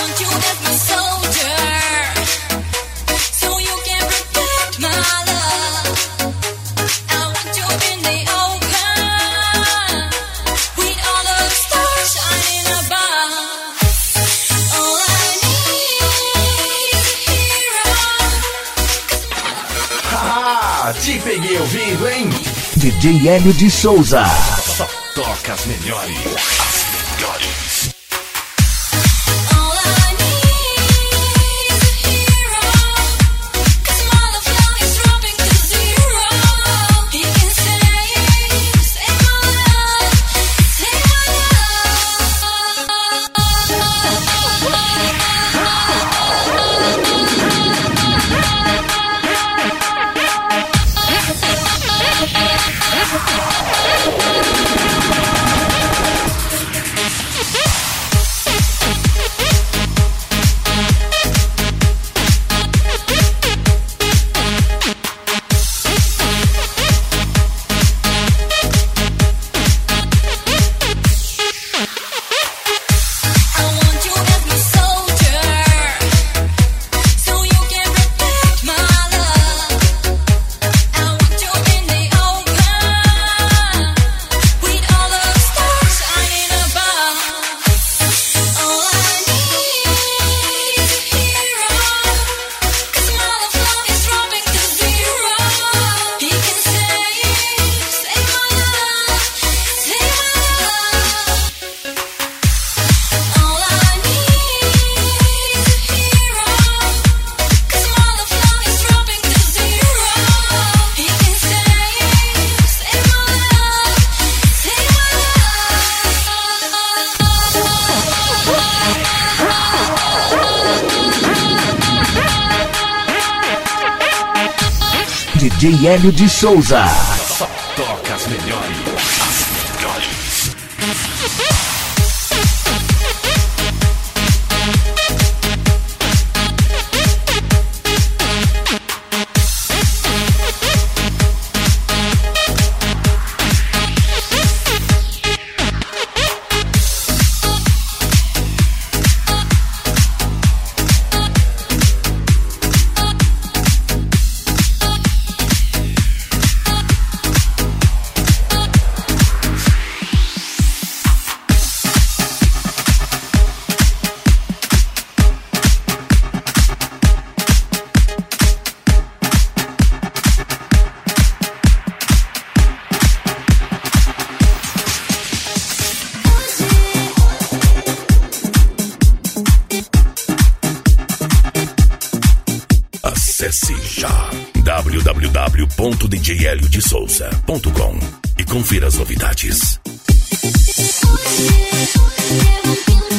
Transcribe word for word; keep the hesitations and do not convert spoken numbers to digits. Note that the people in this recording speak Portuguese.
Te peguei ouvindo, hein? D J Hélio de Souza. Só toca as melhores. As melhores. D J Hélio de Souza. Só toca as melhores. As melhores. Acesse já w w w ponto d j helio de souza ponto com e confira as novidades.